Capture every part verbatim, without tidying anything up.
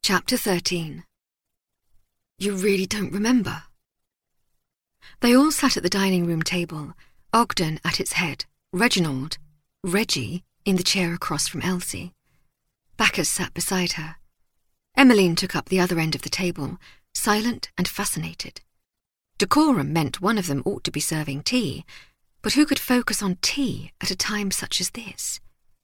Chapter thirteen. You really don't remember? They all sat at the dining room table, Ogden at its head, Reginald, Reggie, in the chair across from Elsie. Bacchus sat beside her. Emmeline took up the other end of the table, silent and fascinated. Decorum meant one of them ought to be serving tea, but who could focus on tea at a time such as this?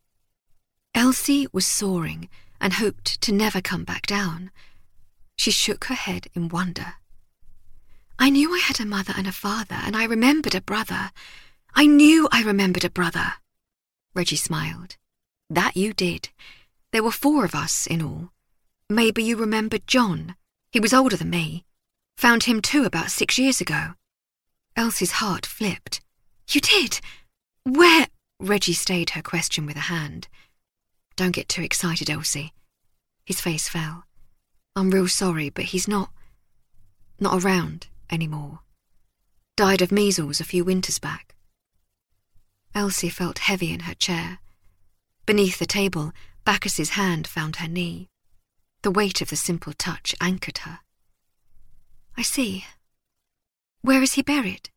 Elsie was soaring and hoped to never come back down. She shook her head in wonder. I knew I had a mother and a father, and I remembered a brother. I knew I remembered a brother. Reggie smiled. That you did. There were four of us in all. Maybe you remembered John. He was older than me. Found him too about six years ago. Elsie's heart flipped. You did? Where? Reggie stayed her question with a hand. Don't get too excited, Elsie. His face fell. I'm real sorry, but he's not... not around anymore. Died of measles a few winters back. Elsie felt heavy in her chair. Beneath the table, Bacchus's hand found her knee. The weight of the simple touch anchored her. I see. Where is he buried?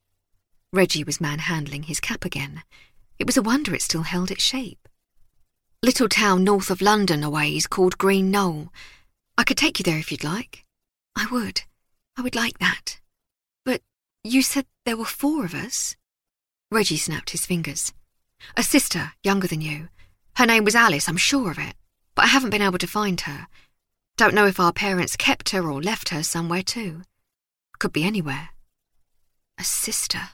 Reggie was manhandling his cap again. It was a wonder it still held its shape. Little town north of London a ways called Green Knoll. I could take you there if you'd like. I would. I would like that. But you said there were four of us? Reggie snapped his fingers. A sister, younger than you. Her name was Alice, I'm sure of it. But I haven't been able to find her. Don't know if our parents kept her or left her somewhere too. Could be anywhere. A sister.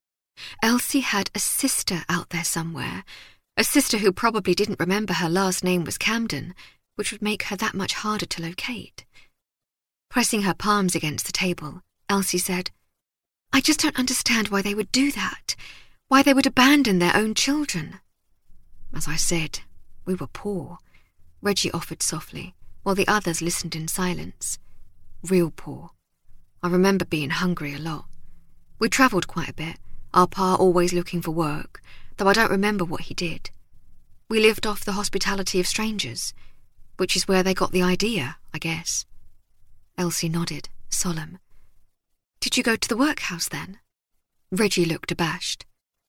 Elsie had a sister out there somewhere. A sister who probably didn't remember her last name was Camden, which would make her that much harder to locate. Pressing her palms against the table, Elsie said, I just don't understand why they would do that, why they would abandon their own children. As I said, we were poor, Reggie offered softly, while the others listened in silence. Real poor. I remember being hungry a lot. We travelled quite a bit, our pa always looking for work, though I don't remember what he did. We lived off the hospitality of strangers, which is where they got the idea, I guess. Elsie nodded, solemn. Did you go to the workhouse then? Reggie looked abashed.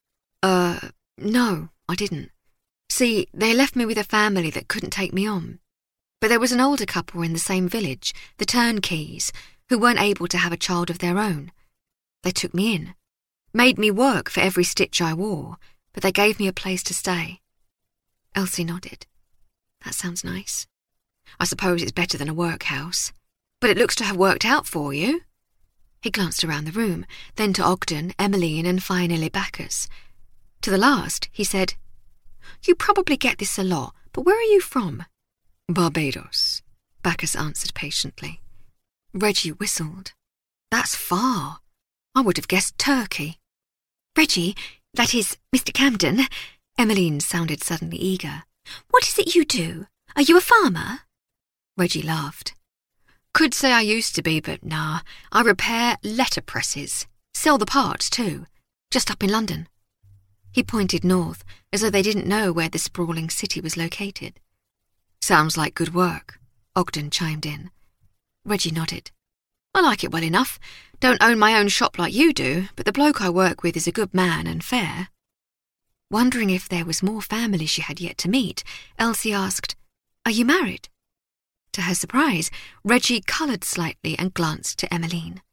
Uh, no, I didn't. See, they left me with a family that couldn't take me on. But there was an older couple in the same village, the Turnkeys, who weren't able to have a child of their own. They took me in, made me work for every stitch I wore, but they gave me a place to stay. Elsie nodded. That sounds nice. I suppose it's better than a workhouse. But it looks to have worked out for you. He glanced around the room, then to Ogden, Emmeline, and finally Bacchus. To the last, he said, You probably get this a lot, but where are you from? Barbados, Bacchus answered patiently. Reggie whistled. That's far. I would have guessed Turkey. Reggie, that is, Mister Camden, Emmeline sounded suddenly eager. What is it you do? Are you a farmer? Reggie laughed. Could say I used to be, but nah, I repair letterpresses. Sell the parts too, just up in London. He pointed north, as though they didn't know where the sprawling city was located. Sounds like good work, Ogden chimed in. Reggie nodded. I like it well enough. Don't own my own shop like you do, but the bloke I work with is a good man and fair. Wondering if there was more family she had yet to meet, Elsie asked, Are you married? To her surprise, Reggie coloured slightly and glanced to Emmeline.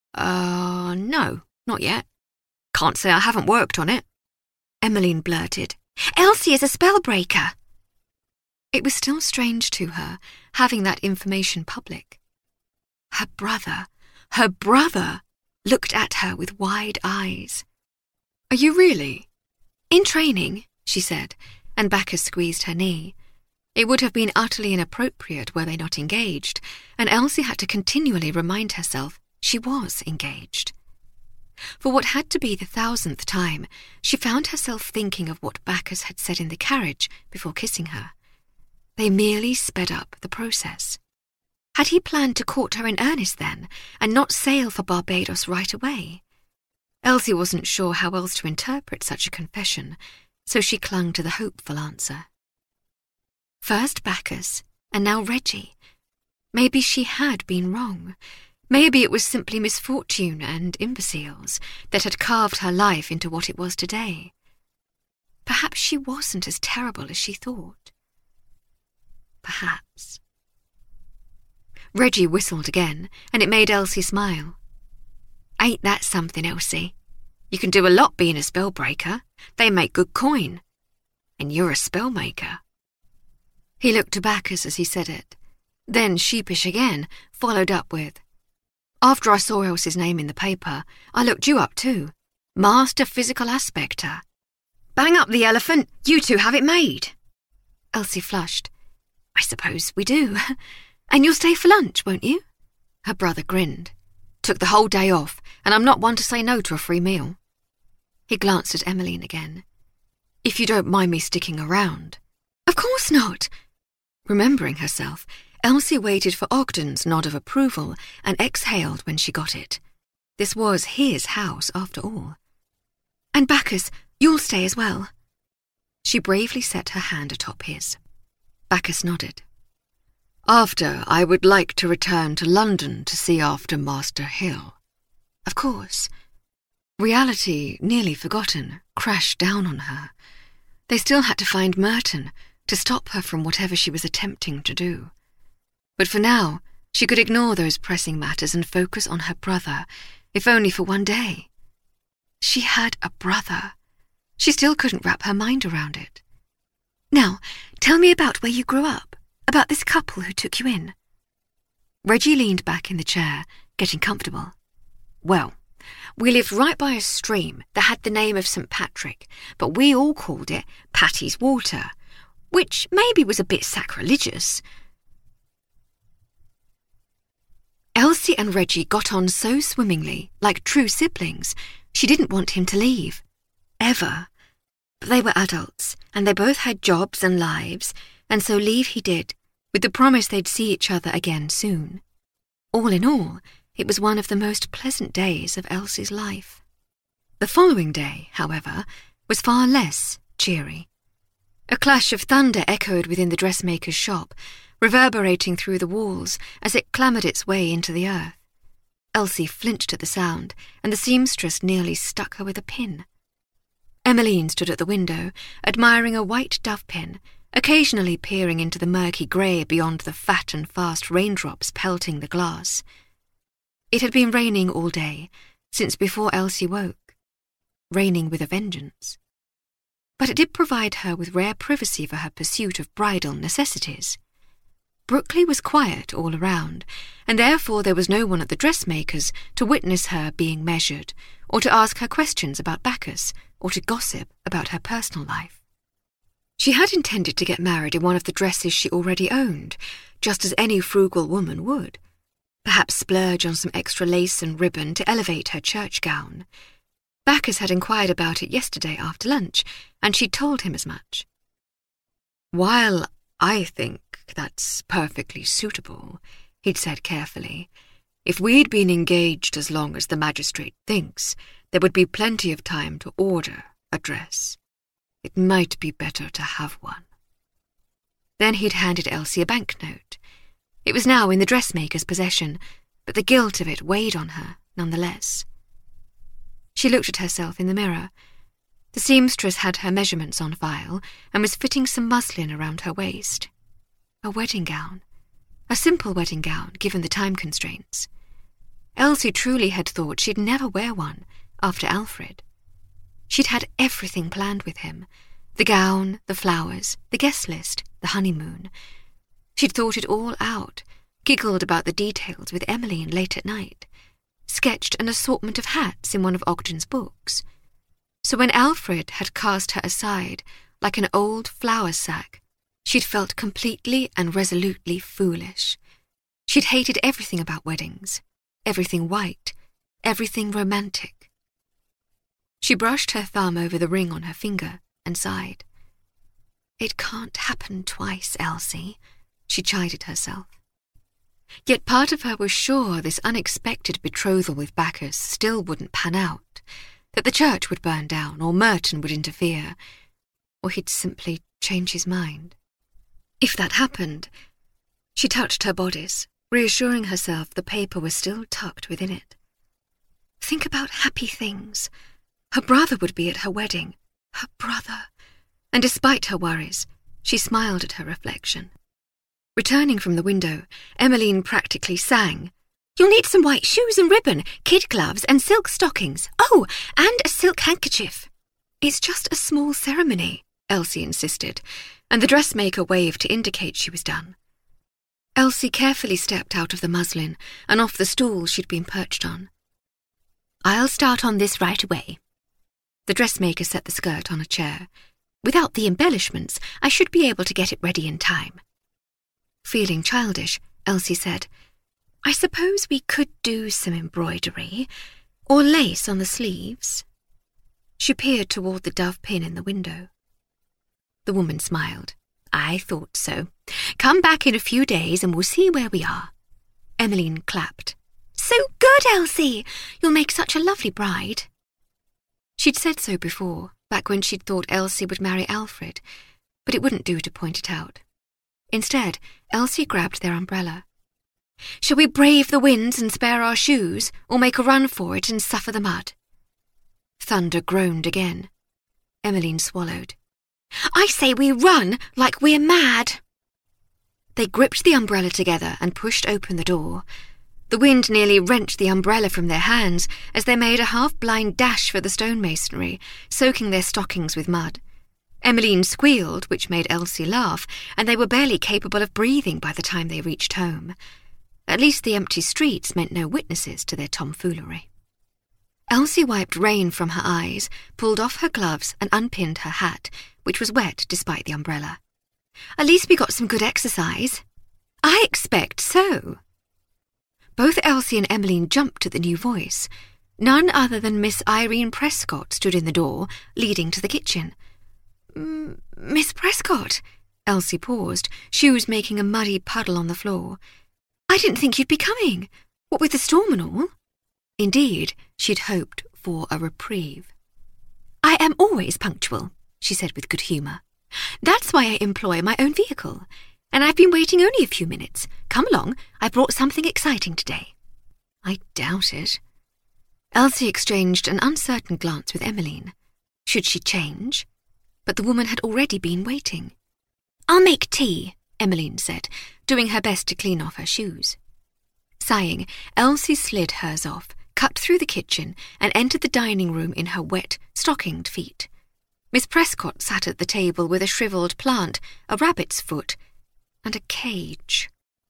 Uh, no, not yet. Can't say I haven't worked on it. Emmeline blurted, Elsie is a spellbreaker. It was still strange to her, having that information public. Her brother, her brother, looked at her with wide eyes. Are you really? In training, she said, and Bacchus squeezed her knee. It would have been utterly inappropriate were they not engaged, and Elsie had to continually remind herself she was engaged. For what had to be the thousandth time, she found herself thinking of what Bacchus had said in the carriage before kissing her. They merely sped up the process. Had he planned to court her in earnest then, and not sail for Barbados right away? Elsie wasn't sure how else to interpret such a confession, so she clung to the hopeful answer. First Bacchus, and now Reggie. Maybe she had been wrong. Maybe it was simply misfortune and imbeciles that had carved her life into what it was today. Perhaps she wasn't as terrible as she thought. Perhaps. Reggie whistled again, and it made Elsie smile. "Ain't that something, Elsie? You can do a lot being a spellbreaker. They make good coin. And you're a spellmaker." He looked to Bacchus as he said it, then, sheepish again, followed up with, "After I saw Elsie's name in the paper, I looked you up too. Master Physical Aspector. Bang up the elephant, you two have it made." Elsie flushed. "I suppose we do. And you'll stay for lunch, won't you?" Her brother grinned. "Took the whole day off, and I'm not one to say no to a free meal." He glanced at Emmeline again. "If you don't mind me sticking around." "Of course not." Remembering herself, Elsie waited for Ogden's nod of approval and exhaled when she got it. This was his house, after all. "And Bacchus, you'll stay as well." She bravely set her hand atop his. Bacchus nodded. "After, I would like to return to London to see after Master Hill." Of course. Reality, nearly forgotten, crashed down on her. They still had to find Merton, to stop her from whatever she was attempting to do. But for now, she could ignore those pressing matters and focus on her brother, if only for one day. She had a brother. She still couldn't wrap her mind around it. "Now, tell me about where you grew up, about this couple who took you in." Reggie leaned back in the chair, getting comfortable. "Well, we lived right by a stream that had the name of Saint Patrick, but we all called it Patty's Water, which maybe was a bit sacrilegious." Elsie and Reggie got on so swimmingly, like true siblings, she didn't want him to leave. Ever. But they were adults, and they both had jobs and lives, and so leave he did, with the promise they'd see each other again soon. All in all, it was one of the most pleasant days of Elsie's life. The following day, however, was far less cheery. A clash of thunder echoed within the dressmaker's shop, reverberating through the walls as it clambered its way into the earth. Elsie flinched at the sound, and the seamstress nearly stuck her with a pin. Emmeline stood at the window, admiring a white dove-pin, occasionally peering into the murky grey beyond the fat and fast raindrops pelting the glass. It had been raining all day, since before Elsie woke. Raining with a vengeance. But it did provide her with rare privacy for her pursuit of bridal necessities. Brookley was quiet all around, and therefore there was no one at the dressmaker's to witness her being measured, or to ask her questions about Bacchus, or to gossip about her personal life. She had intended to get married in one of the dresses she already owned, just as any frugal woman would. Perhaps splurge on some extra lace and ribbon to elevate her church gown. Bacchus had inquired about it yesterday after lunch, and she'd told him as much. "While I think that's perfectly suitable," he'd said carefully, "if we'd been engaged as long as the magistrate thinks, there would be plenty of time to order a dress. It might be better to have one." Then he'd handed Elsie a banknote. It was now in the dressmaker's possession, but the guilt of it weighed on her nonetheless. She looked at herself in the mirror. The seamstress had her measurements on file and was fitting some muslin around her waist. A wedding gown. A simple wedding gown, given the time constraints. Elsie truly had thought she'd never wear one after Alfred. She'd had everything planned with him. The gown, the flowers, the guest list, the honeymoon. She'd thought it all out, giggled about the details with Emmeline late at night, sketched an assortment of hats in one of Ogden's books. So when Alfred had cast her aside like an old flour sack, she'd felt completely and resolutely foolish. She'd hated everything about weddings, everything white, everything romantic. She brushed her thumb over the ring on her finger and sighed. "It can't happen twice, Elsie," she chided herself. Yet part of her was sure this unexpected betrothal with Bacchus still wouldn't pan out, that the church would burn down, or Merton would interfere, or he'd simply change his mind. If that happened, she touched her bodice, reassuring herself the paper was still tucked within it. Think about happy things. Her brother would be at her wedding. Her brother. And despite her worries, she smiled at her reflection. Returning from the window, Emmeline practically sang. You'll need some white shoes and ribbon, kid gloves and silk stockings. Oh, and a silk handkerchief. It's just a small ceremony, Elsie insisted, and the dressmaker waved to indicate she was done. Elsie carefully stepped out of the muslin and off the stool she'd been perched on. I'll start on this right away. The dressmaker set the skirt on a chair. Without the embellishments, I should be able to get it ready in time. Feeling childish, Elsie said, I suppose we could do some embroidery, or lace on the sleeves. She peered toward the dove pin in the window. The woman smiled. I thought so. Come back in a few days and we'll see where we are. Emmeline clapped. So good, Elsie! You'll make such a lovely bride. She'd said so before, back when she'd thought Elsie would marry Alfred, but it wouldn't do to point it out. Instead, Elsie grabbed their umbrella. Shall we brave the winds and spare our shoes, or make a run for it and suffer the mud? Thunder groaned again. Emmeline swallowed. I say we run like we're mad. They gripped the umbrella together and pushed open the door. The wind nearly wrenched the umbrella from their hands as they made a half-blind dash for the stonemasonry, soaking their stockings with mud. Emmeline squealed, which made Elsie laugh, and they were barely capable of breathing by the time they reached home. At least the empty streets meant no witnesses to their tomfoolery. Elsie wiped rain from her eyes, pulled off her gloves and unpinned her hat, which was wet despite the umbrella. At least we got some good exercise. I expect so. Both Elsie and Emmeline jumped at the new voice. None other than Miss Irene Prescott stood in the door, leading to the kitchen. Mm, Miss Prescott, Elsie paused, shoes making a muddy puddle on the floor. I didn't think you'd be coming. What with the storm and all? Indeed, she'd hoped for a reprieve. I am always punctual, she said with good humour. That's why I employ my own vehicle. And I've been waiting only a few minutes. Come along, I brought something exciting today. I doubt it. Elsie exchanged an uncertain glance with Emmeline. Should she change? But the woman had already been waiting. I'll make tea, Emmeline said, doing her best to clean off her shoes. Sighing, Elsie slid hers off, cut through the kitchen, and entered the dining room in her wet, stockinged feet. Miss Prescott sat at the table with a shriveled plant, a rabbit's foot, and a cage.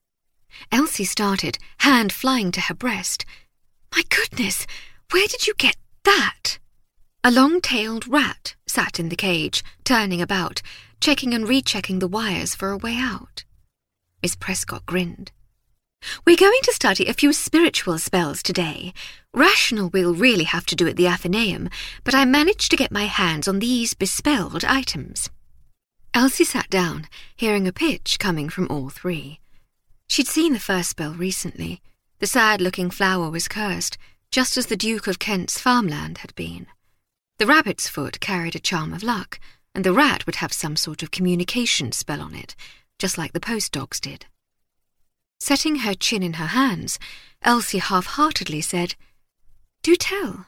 Elsie started, hand flying to her breast. My goodness, where did you get that? A long-tailed rat sat in the cage, turning about, checking and rechecking the wires for a way out. Miss Prescott grinned. We're going to study a few spiritual spells today. Rational we'll really have to do at the Athenaeum, but I managed to get my hands on these bespelled items. Elsie sat down, hearing a pitch coming from all three. She'd seen the first spell recently. The sad-looking flower was cursed, just as the Duke of Kent's farmland had been. The rabbit's foot carried a charm of luck, and the rat would have some sort of communication spell on it, just like the post dogs did. Setting her chin in her hands, Elsie half-heartedly said, Do tell.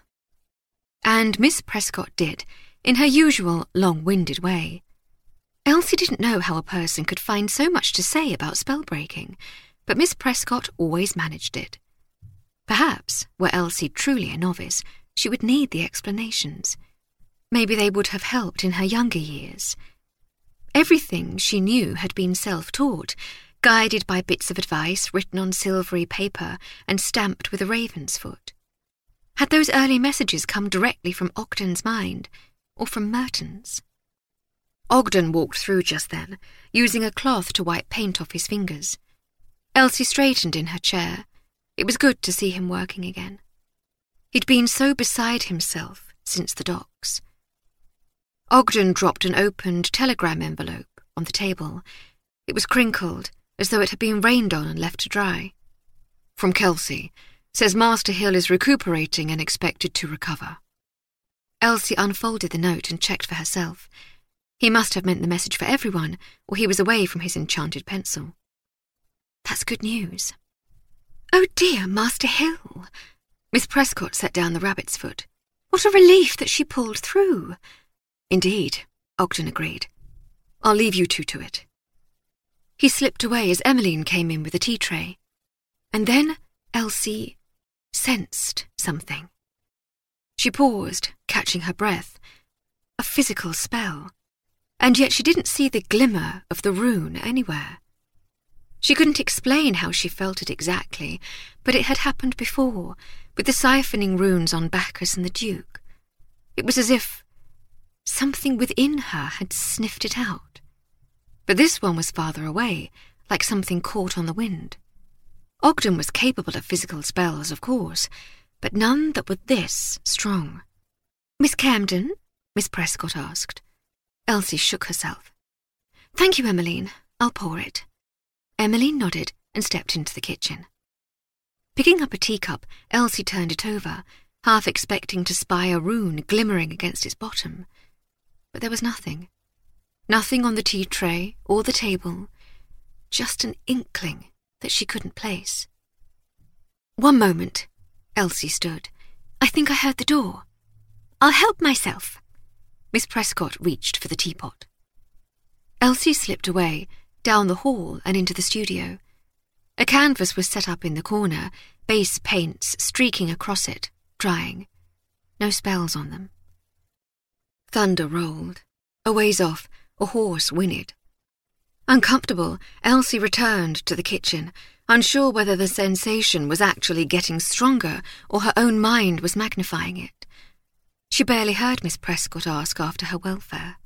And Miss Prescott did, in her usual long-winded way. Elsie didn't know how a person could find so much to say about spell-breaking, but Miss Prescott always managed it. Perhaps, were Elsie truly a novice, she would need the explanations. Maybe they would have helped in her younger years. Everything she knew had been self-taught, guided by bits of advice written on silvery paper and stamped with a raven's foot. Had those early messages come directly from Ogden's mind, or from Merton's? Ogden walked through just then, using a cloth to wipe paint off his fingers. Elsie straightened in her chair. It was good to see him working again. He'd been so beside himself since the docks. Ogden dropped an opened telegram envelope on the table. It was crinkled, as though it had been rained on and left to dry. From Kelsey. Says Master Hill is recuperating and expected to recover. Elsie unfolded the note and checked for herself. He must have meant the message for everyone, or he was away from his enchanted pencil. That's good news. "Oh dear, Master Hill." Miss Prescott set down the rabbit's foot. "What a relief that she pulled through." "Indeed," Ogden agreed. "I'll leave you two to it." He slipped away as Emmeline came in with a tea tray. And then Elsie sensed something. She paused, catching her breath. A physical spell. And yet she didn't see the glimmer of the rune anywhere. She couldn't explain how she felt it exactly, but it had happened before, with the siphoning runes on Bacchus and the Duke. It was as if something within her had sniffed it out. But this one was farther away, like something caught on the wind. Ogden was capable of physical spells, of course, but none that were this strong. "Miss Camden?" Miss Prescott asked. Elsie shook herself. "Thank you, Emmeline. I'll pour it." Emmeline nodded and stepped into the kitchen. Picking up a teacup, Elsie turned it over, half expecting to spy a rune glimmering against its bottom. But there was nothing. Nothing on the tea tray or the table, just an inkling that she couldn't place. "One moment," Elsie stood. "I think I heard the door." "I'll help myself." Miss Prescott reached for the teapot. Elsie slipped away, down the hall and into the studio. A canvas was set up in the corner, base paints streaking across it, drying. No spells on them. Thunder rolled. A ways off, a horse whinnied. Uncomfortable, Elsie returned to the kitchen, unsure whether the sensation was actually getting stronger or her own mind was magnifying it. She barely heard Miss Prescott ask after her welfare.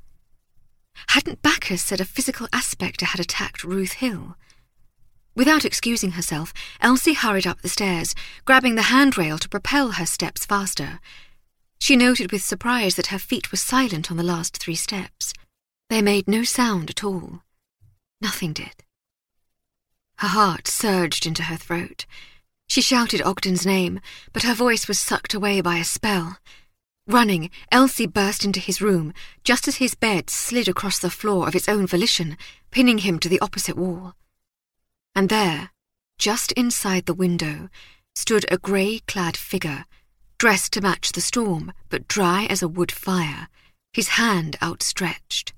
Hadn't Bacchus said a physical aspector had attacked Ruth Hill? Without excusing herself, Elsie hurried up the stairs, grabbing the handrail to propel her steps faster. She noted with surprise that her feet were silent on the last three steps. They made no sound at all. Nothing did. Her heart surged into her throat. She shouted Ogden's name, but her voice was sucked away by a spell. Running, Elsie burst into his room, just as his bed slid across the floor of its own volition, pinning him to the opposite wall. And there, just inside the window, stood a grey-clad figure, dressed to match the storm, but dry as a wood fire, his hand outstretched.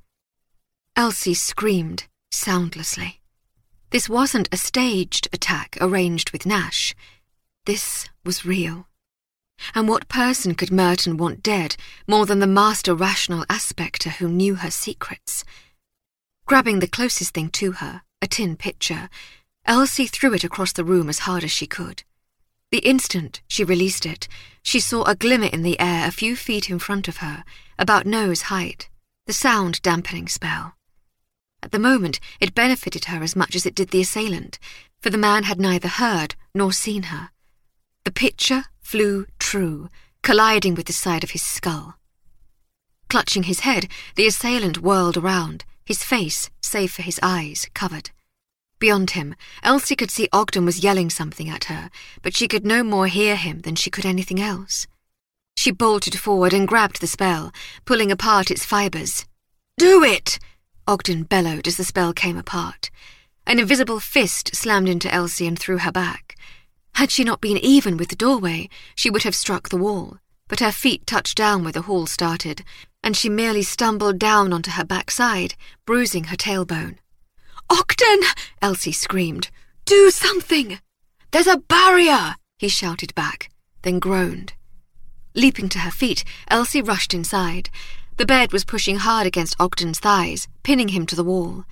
Elsie screamed soundlessly. This wasn't a staged attack arranged with Nash. This was real. And what person could Merton want dead more than the master rational aspector who knew her secrets? Grabbing the closest thing to her, a tin pitcher, Elsie threw it across the room as hard as she could. The instant she released it, she saw a glimmer in the air a few feet in front of her, about nose height, the sound-dampening spell. At the moment, it benefited her as much as it did the assailant, for the man had neither heard nor seen her. The pitcher flew true, colliding with the side of his skull. Clutching his head, the assailant whirled around, his face, save for his eyes, covered. Beyond him, Elsie could see Ogden was yelling something at her, but she could no more hear him than she could anything else. She bolted forward and grabbed the spell, pulling apart its fibres. "Do it!" Ogden bellowed as the spell came apart. An invisible fist slammed into Elsie and threw her back. Had she not been even with the doorway, she would have struck the wall, but her feet touched down where the hall started, and she merely stumbled down onto her backside, bruising her tailbone. "Ogden!" Elsie screamed. "Do something!" "There's a barrier!" he shouted back, then groaned. Leaping to her feet, Elsie rushed inside. The bed was pushing hard against Ogden's thighs, pinning him to the wall.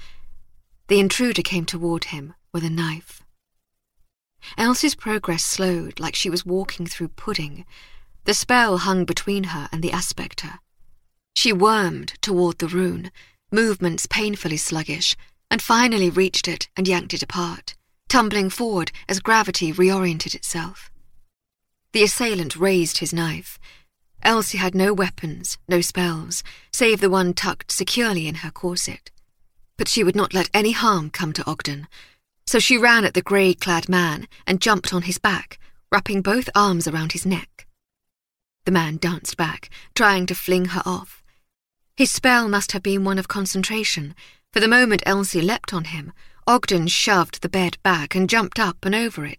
The intruder came toward him with a knife. Elsie's progress slowed like she was walking through pudding. The spell hung between her and the aspector. She wormed toward the rune, movements painfully sluggish, and finally reached it and yanked it apart, tumbling forward as gravity reoriented itself. The assailant raised his knife. Elsie had no weapons, no spells, save the one tucked securely in her corset. But she would not let any harm come to Ogden, so she ran at the grey-clad man and jumped on his back, wrapping both arms around his neck. The man danced back, trying to fling her off. His spell must have been one of concentration, for the moment Elsie leapt on him, Ogden shoved the bed back and jumped up and over it,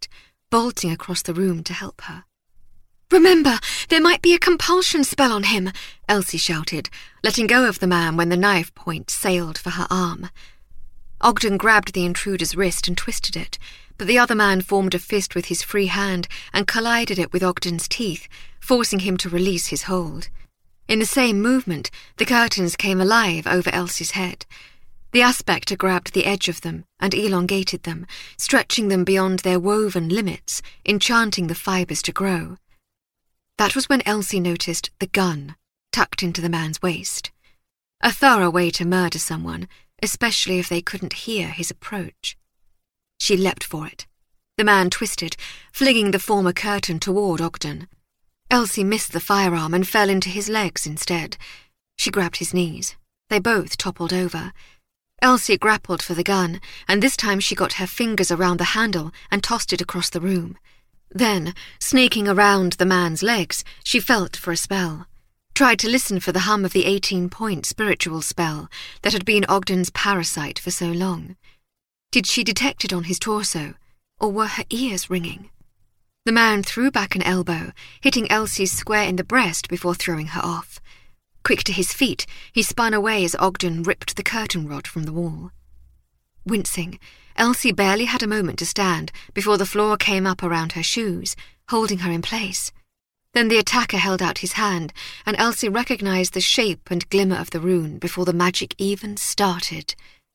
bolting across the room to help her. "Remember, there might be a compulsion spell on him," Elsie shouted, letting go of the man when the knife point sailed for her arm. Ogden grabbed the intruder's wrist and twisted it, but the other man formed a fist with his free hand and collided it with Ogden's teeth, forcing him to release his hold. In the same movement, the curtains came alive over Elsie's head. The aspector grabbed the edge of them and elongated them, stretching them beyond their woven limits, enchanting the fibres to grow. That was when Elsie noticed the gun tucked into the man's waist. A thorough way to murder someone, especially if they couldn't hear his approach. She leapt for it. The man twisted, flinging the former curtain toward Ogden. Elsie missed the firearm and fell into his legs instead. She grabbed his knees. They both toppled over. Elsie grappled for the gun, and this time she got her fingers around the handle and tossed it across the room. Then, sneaking around the man's legs, she felt for a spell. Tried to listen for the hum of the eighteen-point spiritual spell that had been Ogden's parasite for so long. Did she detect it on his torso, or were her ears ringing? The man threw back an elbow, hitting Elsie square in the breast before throwing her off. Quick to his feet, he spun away as Ogden ripped the curtain rod from the wall. Wincing, Elsie barely had a moment to stand before the floor came up around her shoes, holding her in place. Then the attacker held out his hand, and Elsie recognized the shape and glimmer of the rune before the magic even started.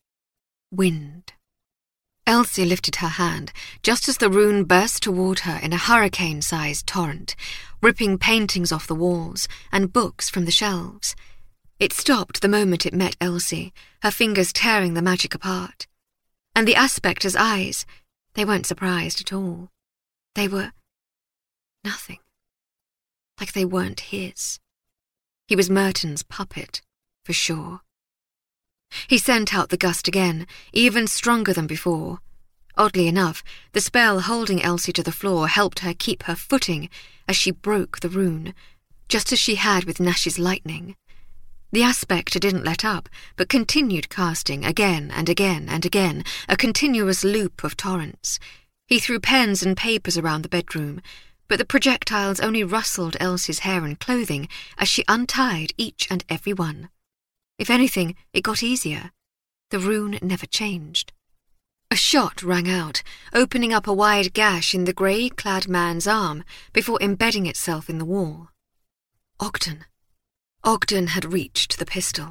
Wind. Elsie lifted her hand just as the rune burst toward her in a hurricane-sized torrent, ripping paintings off the walls and books from the shelves. It stopped the moment it met Elsie, her fingers tearing the magic apart. And the aspector's eyes, they weren't surprised at all. They were nothing. Like they weren't his. He was Merton's puppet, for sure. He sent out the gust again, even stronger than before. Oddly enough, the spell holding Elsie to the floor helped her keep her footing as she broke the rune, just as she had with Nash's lightning. The aspector didn't let up, but continued casting again and again and again, a continuous loop of torrents. He threw pens and papers around the bedroom, but the projectiles only rustled Elsie's hair and clothing as she untied each and every one. If anything, it got easier. The rune never changed. A shot rang out, opening up a wide gash in the grey-clad man's arm before embedding itself in the wall. Ogden. Ogden had reached the pistol.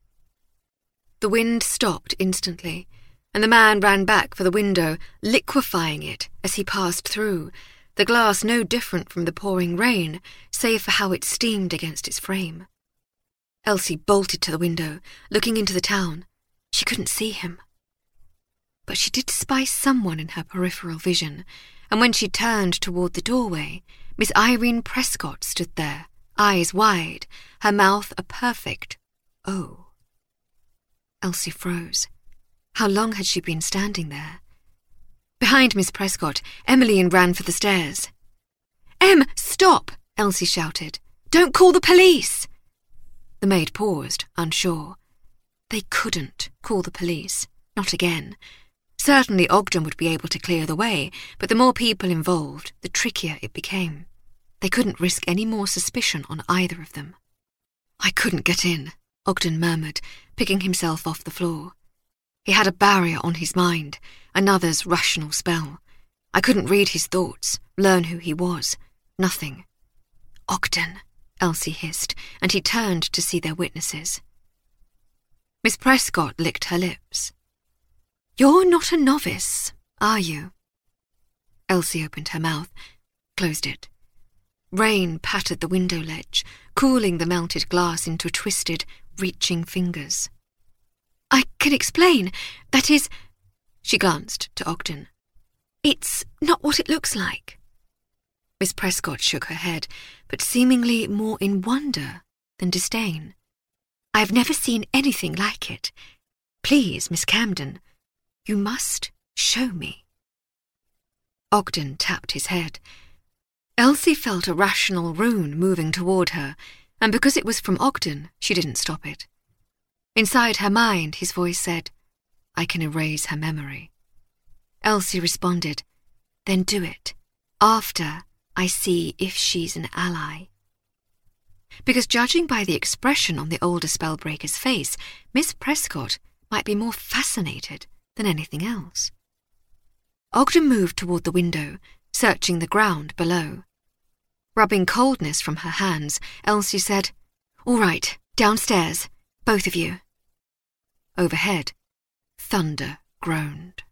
The wind stopped instantly, and the man ran back for the window, liquefying it as he passed through, the glass no different from the pouring rain, save for how it steamed against its frame. Elsie bolted to the window, looking into the town. She couldn't see him. But she did spy someone in her peripheral vision, and when she turned toward the doorway, Miss Irene Prescott stood there, eyes wide, her mouth a perfect O. Elsie froze. How long had she been standing there? Behind Miss Prescott, Emmeline ran for the stairs. "Em, stop!" Elsie shouted. "Don't call the police!" The maid paused, unsure. They couldn't call the police, not again. Certainly Ogden would be able to clear the way, but the more people involved, the trickier it became. They couldn't risk any more suspicion on either of them. "I couldn't get in," Ogden murmured, picking himself off the floor. He had a barrier on his mind, another's rational spell. I couldn't read his thoughts, learn who he was. Nothing. "Ogden," Elsie hissed, and he turned to see their witnesses. Miss Prescott licked her lips. "You're not a novice, are you?" Elsie opened her mouth, closed it. Rain pattered the window ledge, cooling the melted glass into twisted, reaching fingers. "I can explain. That is—" She glanced to Ogden. "It's not what it looks like." Miss Prescott shook her head, but seemingly more in wonder than disdain. "I've never seen anything like it. Please, Miss Camden, you must show me." Ogden tapped his head. Elsie felt a rational rune moving toward her, and because it was from Ogden, she didn't stop it. Inside her mind, his voice said, "I can erase her memory." Elsie responded, "Then do it. after I see if she's an ally. Because judging by the expression on the older spellbreaker's face, Miss Prescott might be more fascinated than anything else. Ogden moved toward the window, searching the ground below. Rubbing coldness from her hands, Elsie said, "All right, downstairs, both of you." Overhead, thunder groaned.